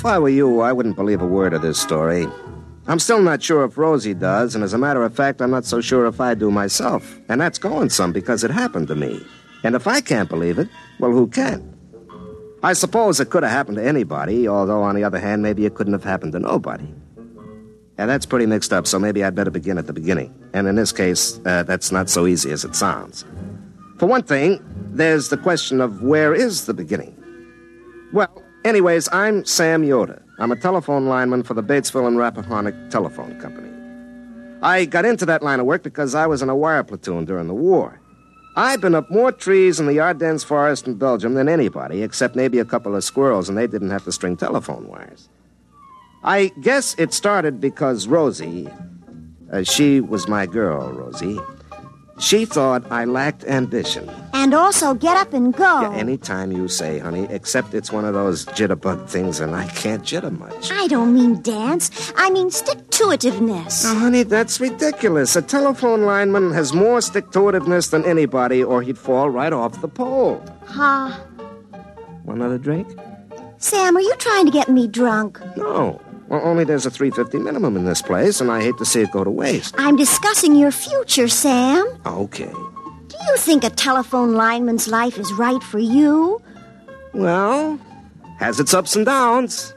if I were you, I wouldn't believe a word of this story. I'm still not sure if Rosie does, and as a matter of fact, I'm not so sure if I do myself. And that's going some because it happened to me. And if I can't believe it, well, who can? I suppose it could have happened to anybody, although on the other hand, maybe it couldn't have happened to nobody. And that's pretty mixed up, so maybe I'd better begin at the beginning. And in this case, that's not so easy as it sounds. For one thing, there's the question of where is the beginning? Well, anyways, I'm Sam Yoder. I'm a telephone lineman for the Batesville and Rappahannock Telephone Company. I got into that line of work because I was in a wire platoon during the war. I've been up more trees in the Ardennes forest in Belgium than anybody, except maybe a couple of squirrels, and they didn't have to string telephone wires. I guess it started because Rosie, she was my girl, Rosie. She thought I lacked ambition. And also get up and go. Yeah, anytime you say, honey, except it's one of those jitterbug things and I can't jitter much. I don't mean dance. I mean stick-to-itiveness. Now, honey, that's ridiculous. A telephone lineman has more stick-to-itiveness than anybody or he'd fall right off the pole. Huh? Want another drink? Sam, are you trying to get me drunk? No. Well, only there's a $3.50 minimum in this place, and I hate to see it go to waste. I'm discussing your future, Sam. Okay. Do you think a telephone lineman's life is right for you? Well, has its ups and downs.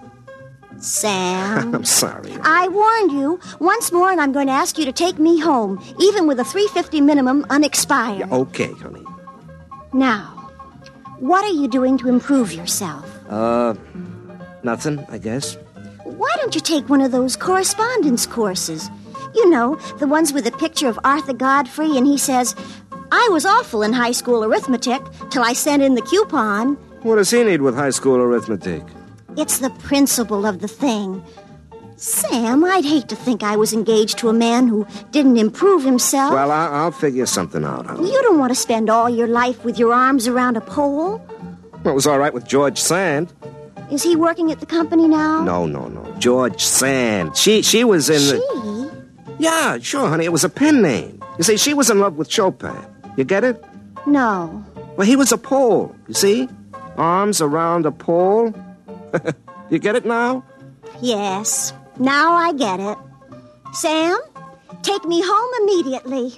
Sam. I'm sorry. I warned you once more, and I'm going to ask you to take me home, even with a $3.50 minimum unexpired. Yeah, okay, honey. Now, what are you doing to improve yourself? Nothing, I guess. Why don't you take one of those correspondence courses? You know, the ones with a picture of Arthur Godfrey, and he says, I was awful in high school arithmetic till I sent in the coupon. What does he need with high school arithmetic? It's the principle of the thing. Sam, I'd hate to think I was engaged to a man who didn't improve himself. Well, I'll figure something out, honey. You don't want to spend all your life with your arms around a pole? Well, it was all right with George Sand. Is he working at the company now? No. George Sand. She was in the... Yeah, sure, honey. It was a pen name. You see, she was in love with Chopin. You get it? No. Well, he was a pole. You see? Arms around a pole. You get it now? Yes. Now I get it. Sam, take me home immediately.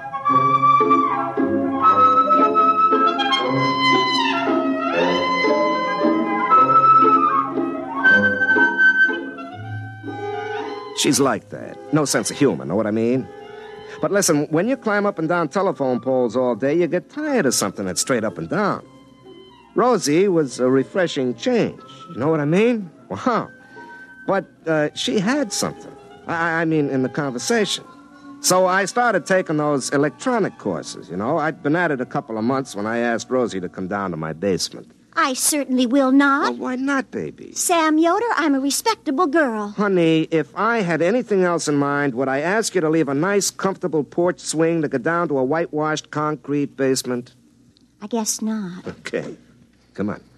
She's like that. No sense of humor, know what I mean? But listen, when you climb up and down telephone poles all day, you get tired of something that's straight up and down. Rosie was a refreshing change. You know what I mean? Wow. But she had something. I mean, in the conversation. So I started taking those electronic courses, you know. I'd been at it a couple of months when I asked Rosie to come down to my basement. I certainly will not. Well, why not, baby? Sam Yoder, I'm a respectable girl. Honey, if I had anything else in mind, would I ask you to leave a nice, comfortable porch swing to go down to a whitewashed concrete basement? I guess not. Okay. Come on.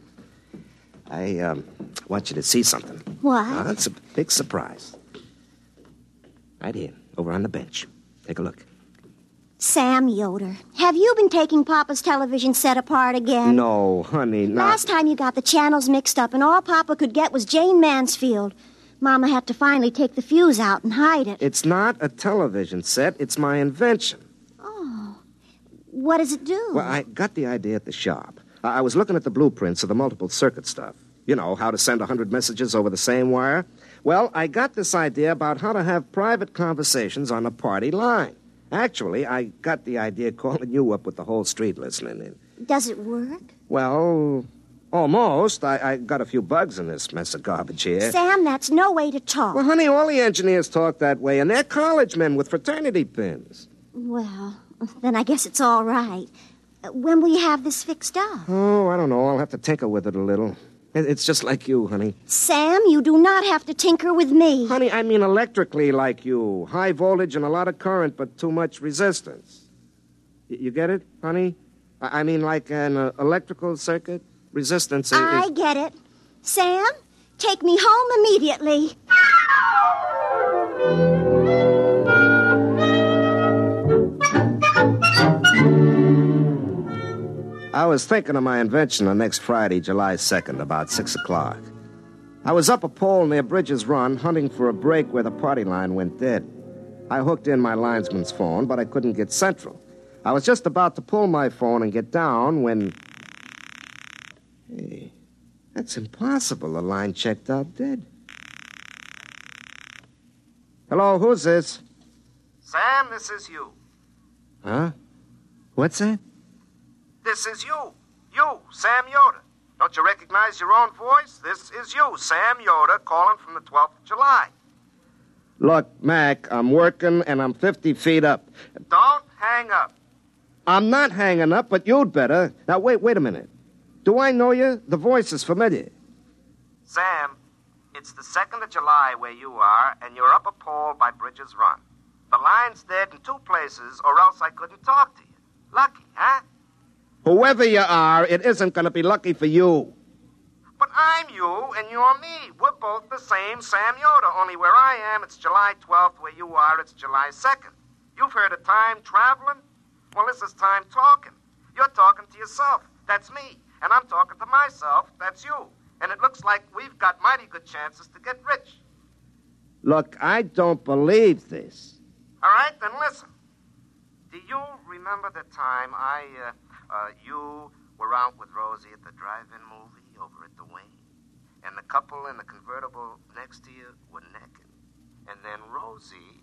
I want you to see something. What? It's a big surprise. Right here, over on the bench. Take a look. Sam Yoder, have you been taking Papa's television set apart again? No, honey, not... Last time you got the channels mixed up and all Papa could get was Jane Mansfield. Mama had to finally take the fuse out and hide it. It's not a television set. It's my invention. Oh. What does it do? Well, I got the idea at the shop. I was looking at the blueprints of the multiple circuit stuff. You know, how to send 100 messages over the same wire. Well, I got this idea about how to have private conversations on a party line. Actually, I got the idea calling you up with the whole street listening in. Does it work? Well, almost. I got a few bugs in this mess of garbage here. Sam, that's no way to talk. Well, honey, all the engineers talk that way, and they're college men with fraternity pins. Well, then I guess it's all right. When will you have this fixed up? Oh, I don't know. I'll have to tinker with it a little. It's just like you, honey. Sam, you do not have to tinker with me. Honey, I mean electrically like you. High voltage and a lot of current, but too much resistance. You get it, honey? I mean like an electrical circuit. Resistance is... I get it. Sam, take me home immediately. I was thinking of my invention on next Friday, July 2nd, about 6 o'clock. I was up a pole near Bridges Run, hunting for a break where the party line went dead. I hooked in my linesman's phone, but I couldn't get Central. I was just about to pull my phone and get down when... Hey, that's impossible. The line checked out dead. Hello, who's this? Sam, this is you. Huh? What's that? This is you. You, Sam Yoder. Don't you recognize your own voice? This is you, Sam Yoder, calling from the 12th of July. Look, Mac, I'm working and I'm 50 feet up. Don't hang up. I'm not hanging up, but you'd better. Now, wait a minute. Do I know you? The voice is familiar. Sam, it's the 2nd of July where you are, and you're up a pole by Bridges Run. The line's dead in 2 places, or else I couldn't talk to you. Lucky, huh? Whoever you are, it isn't going to be lucky for you. But I'm you, and you're me. We're both the same Sam Yoder, only where I am, it's July 12th. Where you are, it's July 2nd. You've heard of time traveling? Well, this is time talking. You're talking to yourself. That's me. And I'm talking to myself. That's you. And it looks like we've got mighty good chances to get rich. Look, I don't believe this. All right, then listen. Do you remember the time you were out with Rosie at the drive-in movie over at the Wayne? And the couple in the convertible next to you were necking. And then Rosie...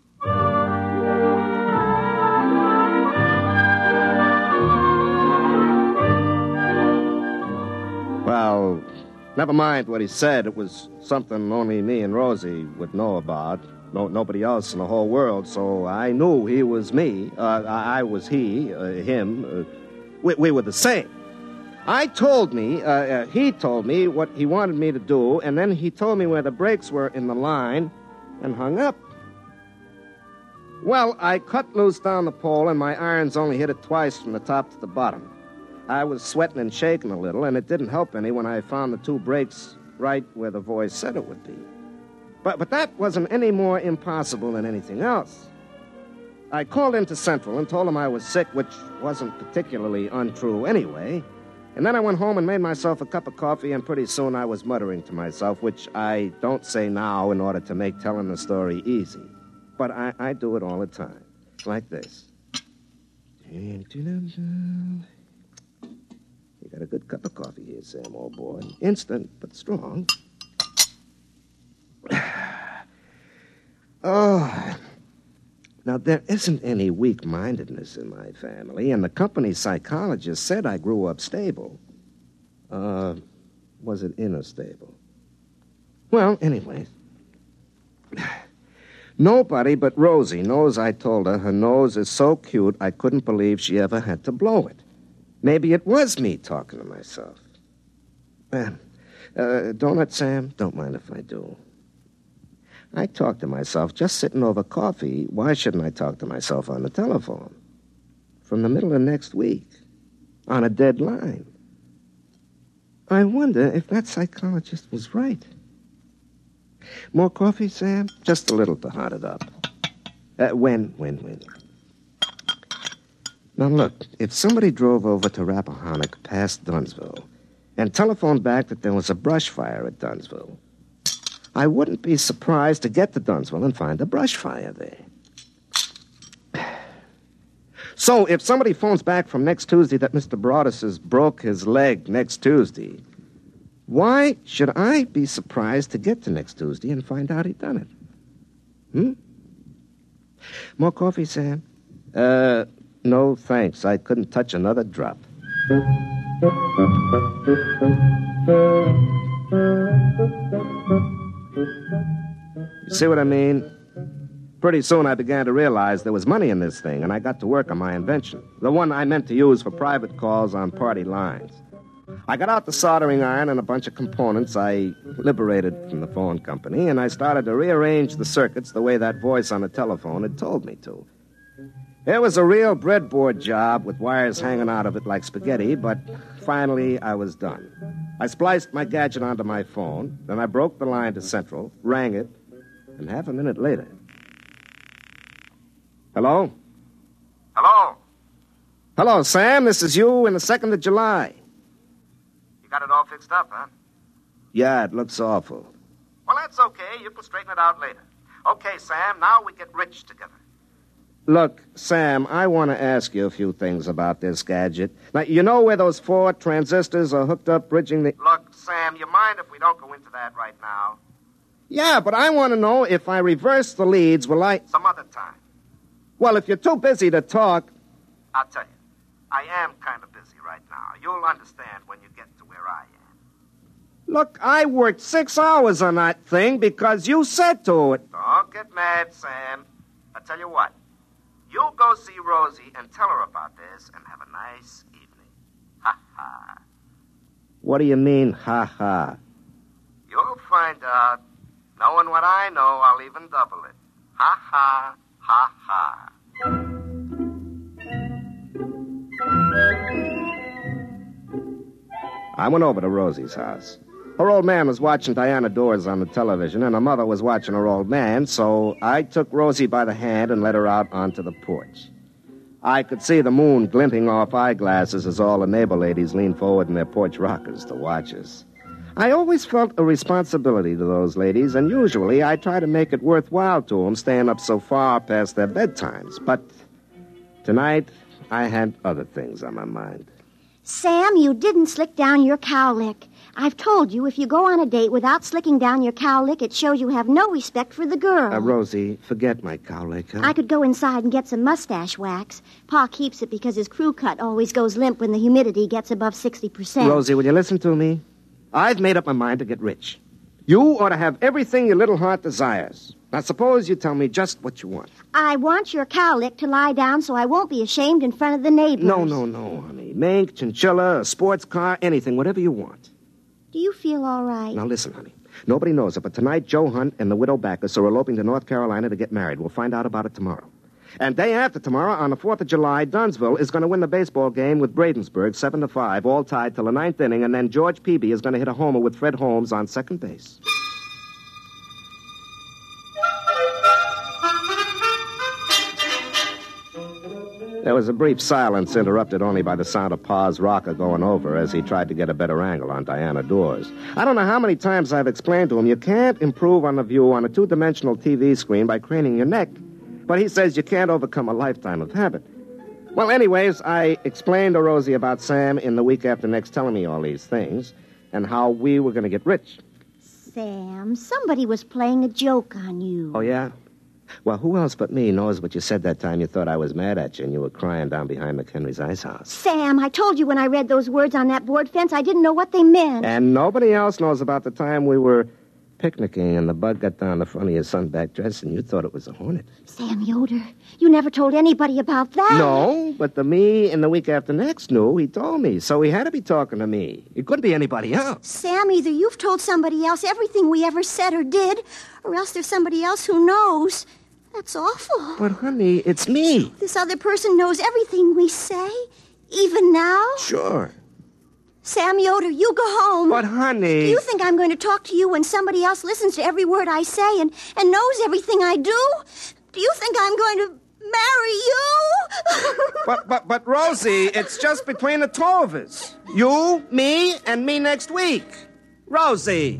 Well, never mind what he said. It was something only me and Rosie would know about. Nobody else in the whole world, so I knew he was me. I was he, him. We were the same. He told me what he wanted me to do, and then he told me where the brakes were in the line and hung up. Well, I cut loose down the pole, and my irons only hit it twice from the top to the bottom. I was sweating and shaking a little, and it didn't help any when I found the 2 brakes right where the voice said it would be. But that wasn't any more impossible than anything else. I called into Central and told them I was sick, which wasn't particularly untrue anyway. And then I went home and made myself a cup of coffee, and pretty soon I was muttering to myself, which I don't say now in order to make telling the story easy. But I do it all the time, like this. You got a good cup of coffee here, Sam, old boy. Instant, but strong. Oh, now there isn't any weak-mindedness in my family, and the company psychologist said I grew up stable. Was it inner stable? Well, anyway, nobody but Rosie knows I told her nose is so cute I couldn't believe she ever had to blow it. Maybe it was me talking to myself. Donut, Sam? Don't mind if I do. I talk to myself just sitting over coffee. Why shouldn't I talk to myself on the telephone? From the middle of next week, on a dead line. I wonder if that psychologist was right. More coffee, Sam? Just a little to hot it up. When? Now, look, if somebody drove over to Rappahannock past Dunsville and telephoned back that there was a brush fire at Dunsville, I wouldn't be surprised to get to Dunsville and find a brush fire there. So, if somebody phones back from next Tuesday that Mr. Broadus has broke his leg next Tuesday, why should I be surprised to get to next Tuesday and find out he'd done it? More coffee, Sam? No, thanks. I couldn't touch another drop. You see what I mean? Pretty soon I began to realize there was money in this thing, and I got to work on my invention, the one I meant to use for private calls on party lines. I got out the soldering iron and a bunch of components I liberated from the phone company, and I started to rearrange the circuits the way that voice on the telephone had told me to. It was a real breadboard job with wires hanging out of it like spaghetti, but finally I was done. I spliced my gadget onto my phone, then I broke the line to Central, rang it, and half a minute later... Hello? Hello? Hello, Sam. This is you in the 2nd of July. You got it all fixed up, huh? Yeah, it looks awful. Well, that's okay. You can straighten it out later. Okay, Sam, now we get rich together. Look, Sam, I want to ask you a few things about this gadget. Now, you know where those 4 transistors are hooked up bridging the... Look, Sam, you mind if we don't go into that right now? Yeah, but I want to know if I reverse the leads, will I... Some other time. Well, if you're too busy to talk... I'll tell you. I am kind of busy right now. You'll understand when you get to where I am. Look, I worked 6 hours on that thing because you said to it. Don't get mad, Sam. I'll tell you what. You go see Rosie and tell her about this and have a nice evening. Ha-ha. What do you mean, ha-ha? You'll find out. Knowing what I know, I'll even double it. Ha-ha, ha-ha. I went over to Rosie's house. Her old man was watching Diana Dors on the television, and her mother was watching her old man, so I took Rosie by the hand and led her out onto the porch. I could see the moon glinting off eyeglasses as all the neighbor ladies leaned forward in their porch rockers to watch us. I always felt a responsibility to those ladies, and usually I try to make it worthwhile to them staying up so far past their bedtimes. But tonight, I had other things on my mind. Sam, you didn't slick down your cowlick. I've told you, if you go on a date without slicking down your cowlick, it shows you have no respect for the girl. Rosie, forget my cowlick, huh? I could go inside and get some mustache wax. Pa keeps it because his crew cut always goes limp when the humidity gets above 60%. Rosie, will you listen to me? I've made up my mind to get rich. You ought to have everything your little heart desires. Now, suppose you tell me just what you want. I want your cowlick to lie down so I won't be ashamed in front of the neighbors. No, honey. Mink, chinchilla, a sports car, anything, whatever you want. Do you feel all right? Now, listen, honey. Nobody knows it, but tonight Joe Hunt and the widow Backus are eloping to North Carolina to get married. We'll find out about it tomorrow. And day after tomorrow, on the 4th of July, Dunsville is going to win the baseball game with Bradensburg, 7-5, all tied till the 9th inning, and then George Peavy is going to hit a homer with Fred Holmes on second base. There was a brief silence, interrupted only by the sound of Pa's rocker going over as he tried to get a better angle on Diana Dors. I don't know how many times I've explained to him you can't improve on the view on a 2-dimensional TV screen by craning your neck. But he says you can't overcome a lifetime of habit. Well, anyways, I explained to Rosie about Sam in the week after next telling me all these things and how we were going to get rich. Sam, somebody was playing a joke on you. Oh, yeah? Well, who else but me knows what you said that time you thought I was mad at you and you were crying down behind McHenry's ice house? Sam, I told you when I read those words on that board fence, I didn't know what they meant. And nobody else knows about the time we were picnicking and the bug got down the front of your sunback dress and you thought it was a hornet. Sam Yoder, you never told anybody about that. No, but the me in the week after next knew. He told me, so he had to be talking to me. It couldn't be anybody else. Sam, either you've told somebody else everything we ever said or did, or else there's somebody else who knows. That's awful. But, honey, it's me. This other person knows everything we say, even now? Sure. Sam Yoder, you go home. But, honey... Do you think I'm going to talk to you when somebody else listens to every word I say and knows everything I do? Do you think I'm going to marry you? But, Rosie, it's just between the two of us. You, me, and me next week. Rosie.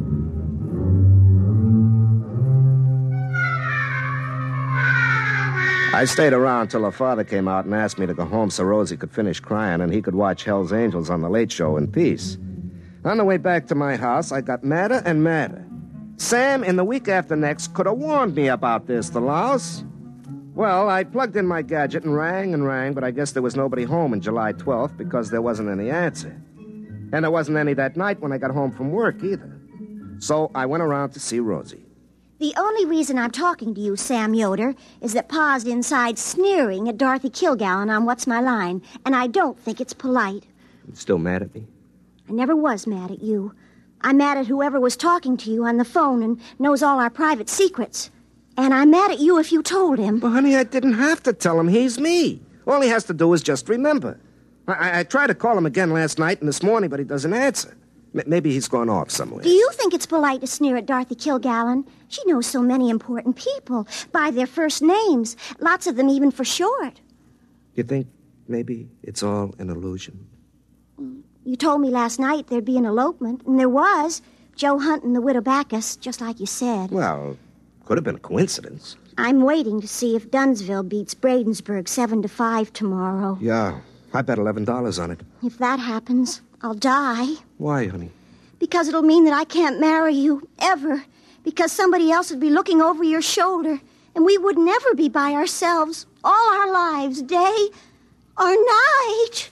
I stayed around till her father came out and asked me to go home so Rosie could finish crying and he could watch Hell's Angels on the Late Show in peace. On the way back to my house, I got madder and madder. Sam, in the week after next, could have warned me about this, the louse. Well, I plugged in my gadget and rang, but I guess there was nobody home on July 12th because there wasn't any answer. And there wasn't any that night when I got home from work either. So I went around to see Rosie. The only reason I'm talking to you, Sam Yoder, is that Pa's inside sneering at Dorothy Kilgallen on What's My Line, and I don't think it's polite. You still mad at me? I never was mad at you. I'm mad at whoever was talking to you on the phone and knows all our private secrets. And I'm mad at you if you told him. But, honey, I didn't have to tell him. He's me. All he has to do is just remember. I tried to call him again last night and this morning, but he doesn't answer. Maybe he's gone off somewhere. Do you think it's polite to sneer at Dorothy Kilgallen? She knows so many important people by their first names, lots of them even for short. You think maybe it's all an illusion? You told me last night there'd be an elopement, and there was. But Joe Hunt and the widow Backus, just like you said. Well, could have been a coincidence. I'm waiting to see if Dunsville beats Bradensburg 7-5 tomorrow. Yeah, I bet $11 on it. If that happens, I'll die. Why, honey? Because it'll mean that I can't marry you, ever. Because somebody else would be looking over your shoulder, and we would never be by ourselves all our lives, day or night.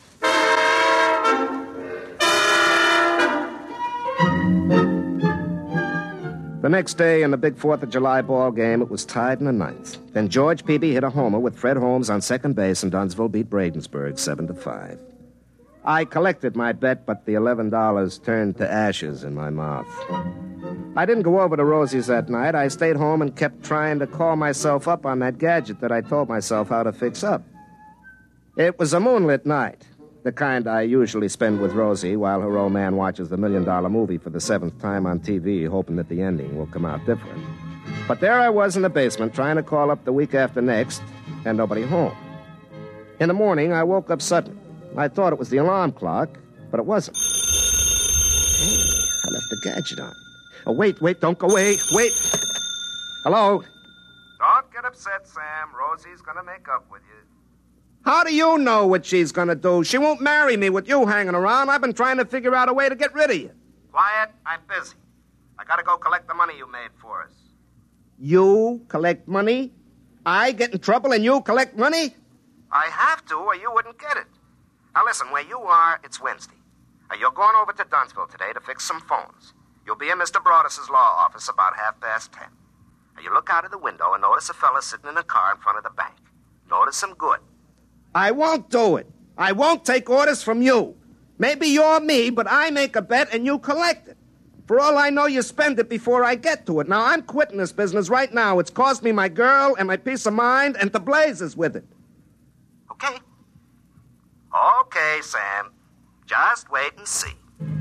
The next day in the big 4th of July ball game, it was tied in the ninth. Then George Peavy hit a homer with Fred Holmes on second base, and Dunsville beat Bradensburg 7-5. I collected my bet, but the $11 turned to ashes in my mouth. I didn't go over to Rosie's that night. I stayed home and kept trying to call myself up on that gadget that I told myself how to fix up. It was a moonlit night, the kind I usually spend with Rosie while her old man watches the $1 million movie for the 7th time on TV, hoping that the ending will come out different. But there I was in the basement trying to call up the week after next, and nobody home. In the morning, I woke up suddenly. I thought it was the alarm clock, but it wasn't. Hey, I left the gadget on. Oh, wait, don't go away. Wait. Hello? Don't get upset, Sam. Rosie's gonna make up with you. How do you know what she's gonna do? She won't marry me with you hanging around. I've been trying to figure out a way to get rid of you. Quiet, I'm busy. I gotta go collect the money you made for us. You collect money? I get in trouble and you collect money? I have to, or you wouldn't get it. Now listen, where you are, it's Wednesday. You're going over to Dunsville today to fix some phones. You'll be in Mr. Broadus' law office about 10:30. You look out of the window and notice a fella sitting in a car in front of the bank. Notice him good. I won't do it. I won't take orders from you. Maybe you're me, but I make a bet and you collect it. For all I know, you spend it before I get to it. Now, I'm quitting this business right now. It's cost me my girl and my peace of mind and the blazes with it. Okay? Okay, Sam. Just wait and see.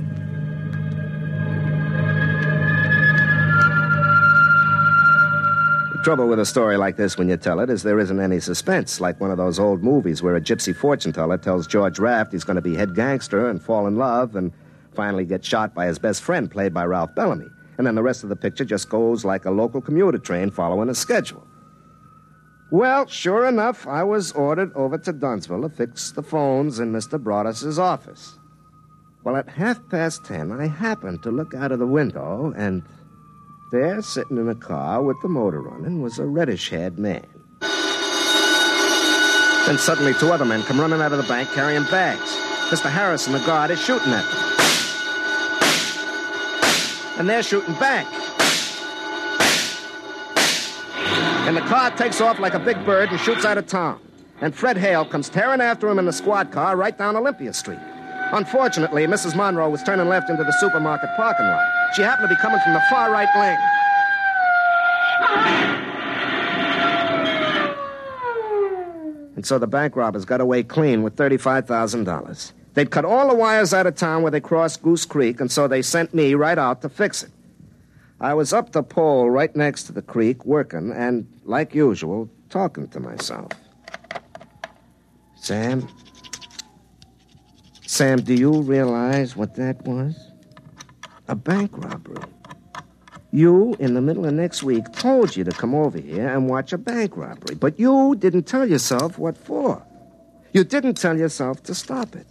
The trouble with a story like this when you tell it is there isn't any suspense, like one of those old movies where a gypsy fortune teller tells George Raft he's going to be head gangster and fall in love and finally get shot by his best friend, played by Ralph Bellamy. And then the rest of the picture just goes like a local commuter train following a schedule. Well, sure enough, I was ordered over to Dunsville to fix the phones in Mr. Broadus' office. Well, at 10:30, I happened to look out of the window, and there, sitting in a car with the motor running, was a reddish-haired man. Then suddenly 2 other men come running out of the bank carrying bags. Mr. Harrison, the guard, is shooting at them. And they're shooting back. And the car takes off like a big bird and shoots out of town. And Fred Hale comes tearing after him in the squad car right down Olympia Street. Unfortunately, Mrs. Monroe was turning left into the supermarket parking lot. She happened to be coming from the far right lane. And so the bank robbers got away clean with $35,000. They'd cut all the wires out of town where they crossed Goose Creek, and so they sent me right out to fix it. I was up the pole right next to the creek, working, and, like usual, talking to myself. Sam, do you realize what that was? A bank robbery. You, in the middle of next week, told you to come over here and watch a bank robbery, but you didn't tell yourself what for. You didn't tell yourself to stop it.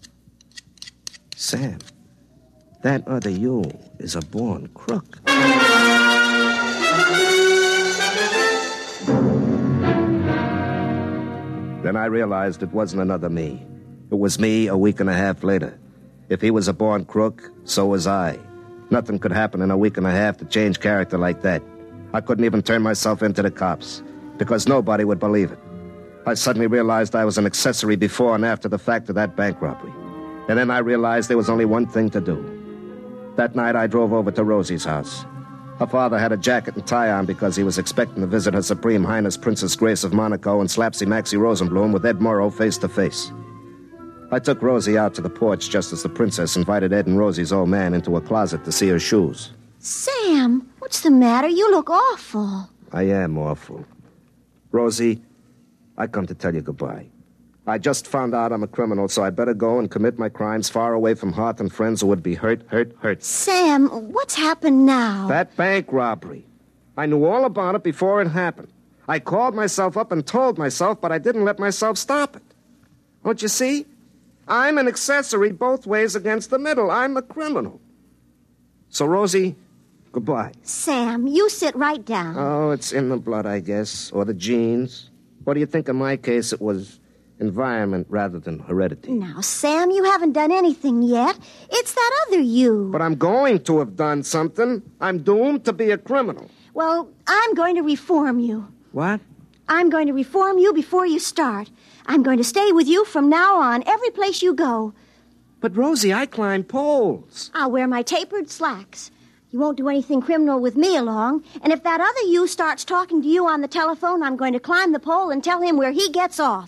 Sam, that other you is a born crook. Then I realized it wasn't another me. It was me a week and a half later. If he was a born crook, so was I. Nothing could happen in a week and a half to change character like that. I couldn't even turn myself into the cops, because nobody would believe it. I suddenly realized I was an accessory before and after the fact of that bank robbery. And then I realized there was only one thing to do. That night I drove over to Rosie's house. Her father had a jacket and tie on because he was expecting to visit Her Supreme Highness Princess Grace of Monaco and Slapsy Maxie Rosenblum with Ed Morrow face to face. I took Rosie out to the porch just as the princess invited Ed and Rosie's old man into a closet to see her shoes. Sam, what's the matter? You look awful. I am awful. Rosie, I come to tell you goodbye. I just found out I'm a criminal, so I better go and commit my crimes far away from hearth and friends who would be hurt. Sam, what's happened now? That bank robbery. I knew all about it before it happened. I called myself up and told myself, but I didn't let myself stop it. Don't you see? I'm an accessory both ways against the middle. I'm a criminal. So, Rosie, goodbye. Sam, you sit right down. Oh, it's in the blood, I guess, or the genes. What do you think in my case it was? Environment rather than heredity. Now, Sam, you haven't done anything yet. It's that other you. But I'm going to have done something. I'm doomed to be a criminal. Well, I'm going to reform you. What? I'm going to reform you before you start. I'm going to stay with you from now on, every place you go. But, Rosie, I climb poles. I'll wear my tapered slacks. You won't do anything criminal with me along. And if that other you starts talking to you on the telephone, I'm going to climb the pole and tell him where he gets off.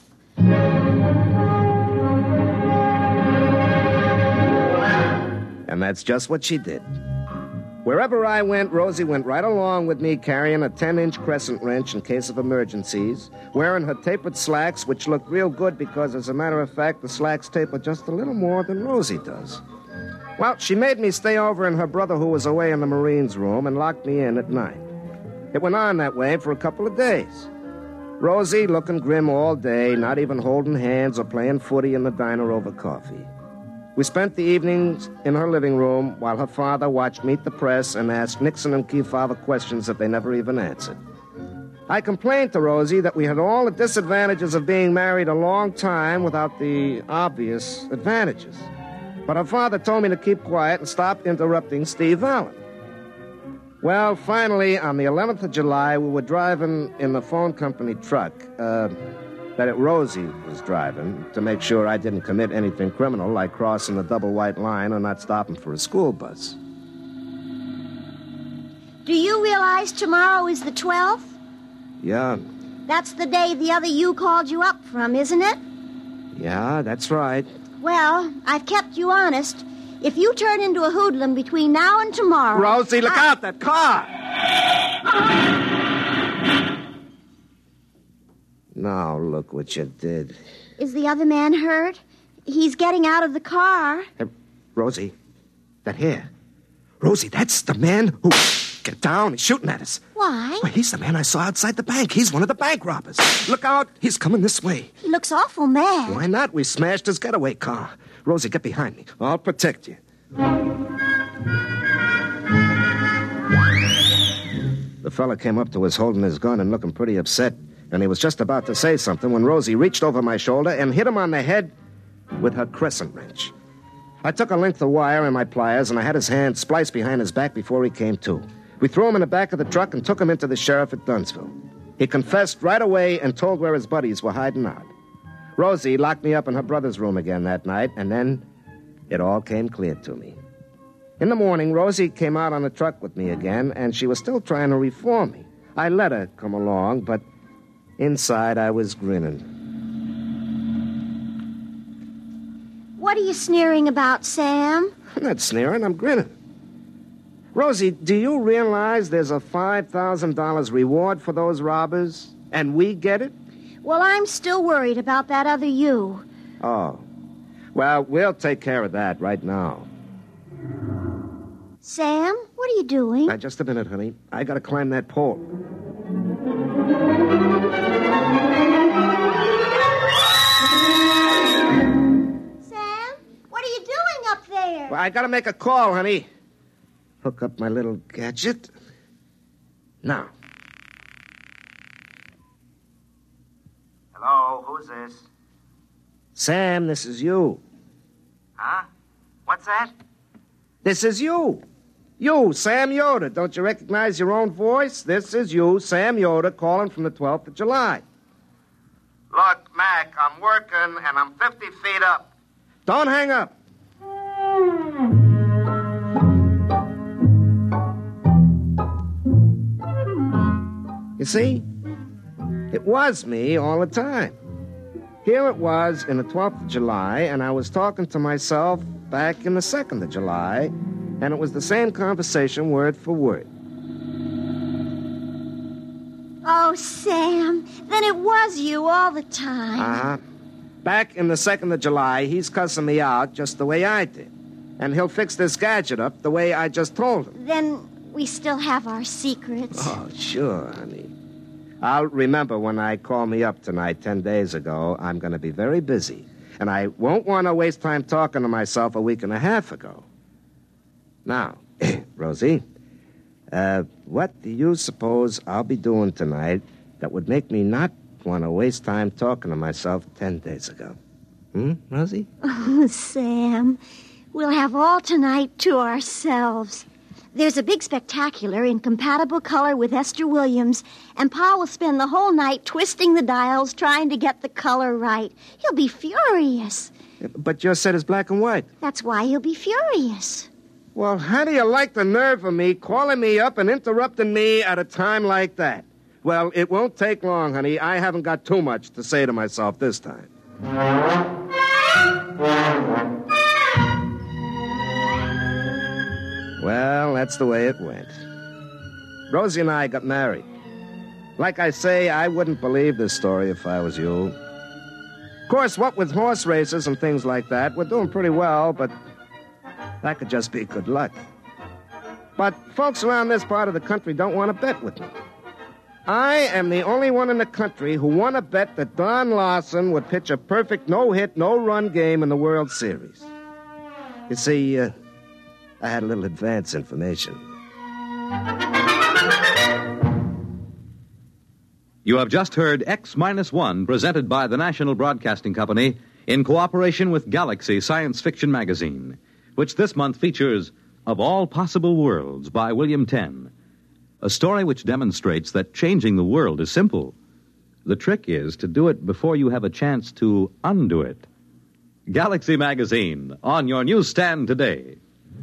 And that's just what she did. Wherever I went, Rosie went right along with me, carrying a 10-inch crescent wrench in case of emergencies, wearing her tapered slacks, which looked real good because, as a matter of fact, the slacks taper just a little more than Rosie does. Well, she made me stay over in her brother who was away in the Marines' room and locked me in at night. It went on that way for a couple of days. Rosie looking grim all day, not even holding hands or playing footy in the diner over coffee. We spent the evenings in her living room while her father watched Meet the Press and asked Nixon and Kefauver questions that they never even answered. I complained to Rosie that we had all the disadvantages of being married a long time without the obvious advantages. But her father told me to keep quiet and stop interrupting Steve Allen. Well, finally, on the 11th of July, we were driving in the phone company truck that Rosie was driving to make sure I didn't commit anything criminal like crossing the double white line or not stopping for a school bus. Do you realize tomorrow is the 12th? Yeah. That's the day the other you called you up from, isn't it? Yeah, that's right. Well, I've kept you honest. If you turn into a hoodlum between now and tomorrow... Rosie, look out, that car! Now, look what you did. Is the other man hurt? He's getting out of the car. Rosie, that hair. Rosie, that's the man who... Get down, he's shooting at us. Why? Well, he's the man I saw outside the bank. He's one of the bank robbers. Look out, he's coming this way. He looks awful mad. Why not? We smashed his getaway car. Rosie, get behind me. I'll protect you. The fella came up to us holding his gun and looking pretty upset, and he was just about to say something when Rosie reached over my shoulder and hit him on the head with her crescent wrench. I took a length of wire and my pliers, and I had his hand spliced behind his back before he came to. We threw him in the back of the truck and took him into the sheriff at Dunsville. He confessed right away and told where his buddies were hiding out. Rosie locked me up in her brother's room again that night, and then it all came clear to me. In the morning, Rosie came out on the truck with me again, and she was still trying to reform me. I let her come along, but inside I was grinning. What are you sneering about, Sam? I'm not sneering, I'm grinning. Rosie, do you realize there's a $5,000 reward for those robbers? And we get it? Well, I'm still worried about that other you. Oh. Well, we'll take care of that right now. Sam, what are you doing? Now, just a minute, honey. I gotta climb that pole. Sam, what are you doing up there? Well, I gotta make a call, honey. Hook up my little gadget. Now. Hello, who's this? Sam, this is you. Huh? What's that? This is you. You, Sam Yoder. Don't you recognize your own voice? This is you, Sam Yoder, calling from the 12th of July. Look, Mac, I'm working and I'm 50 feet up. Don't hang up. You see? It was me all the time. Here it was in the 12th of July, and I was talking to myself back in the 2nd of July, and it was the same conversation word for word. Oh, Sam, then it was you all the time. Uh-huh. back in the 2nd of July, he's cussing me out just the way I did. And he'll fix this gadget up the way I just told him. Then we still have our secrets. Oh, sure, honey. I'll remember when I call me up tonight 10 days ago, I'm going to be very busy. And I won't want to waste time talking to myself a week and a half ago. Now, Rosie, what do you suppose I'll be doing tonight that would make me not want to waste time talking to myself 10 days ago? Rosie? Oh, Sam, we'll have all tonight to ourselves. There's a big spectacular in compatible color with Esther Williams, and Pa will spend the whole night twisting the dials trying to get the color right. He'll be furious. But your set is black and white. That's why he'll be furious. Well, how do you like the nerve of me calling me up and interrupting me at a time like that? Well, it won't take long, honey. I haven't got too much to say to myself this time. Well, that's the way it went. Rosie and I got married. Like I say, I wouldn't believe this story if I was you. Of course, what with horse races and things like that, we're doing pretty well, but that could just be good luck. But folks around this part of the country don't want to bet with me. I am the only one in the country who won a bet that Don Larson would pitch a perfect no-hit, no-run game in the World Series. You see, I had a little advance information. You have just heard X-1, presented by the National Broadcasting Company in cooperation with Galaxy Science Fiction Magazine, which this month features Of All Possible Worlds by William Tenn, a story which demonstrates that changing the world is simple. The trick is to do it before you have a chance to undo it. Galaxy Magazine, on your newsstand today.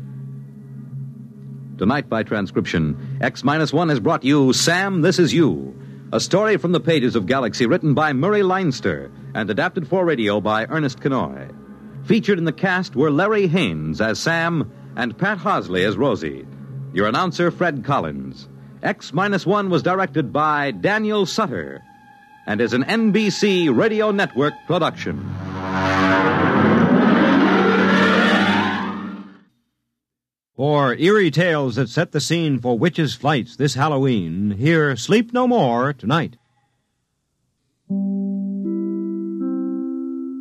Tonight, by transcription, X-1 has brought you Sam, This Is You, a story from the pages of Galaxy written by Murray Leinster and adapted for radio by Ernest Kenoy. Featured in the cast were Larry Haynes as Sam and Pat Hosley as Rosie. Your announcer, Fred Collins. X-1 was directed by Daniel Sutter and is an NBC Radio Network production. For eerie tales that set the scene for witches' flights this Halloween, hear Sleep No More tonight.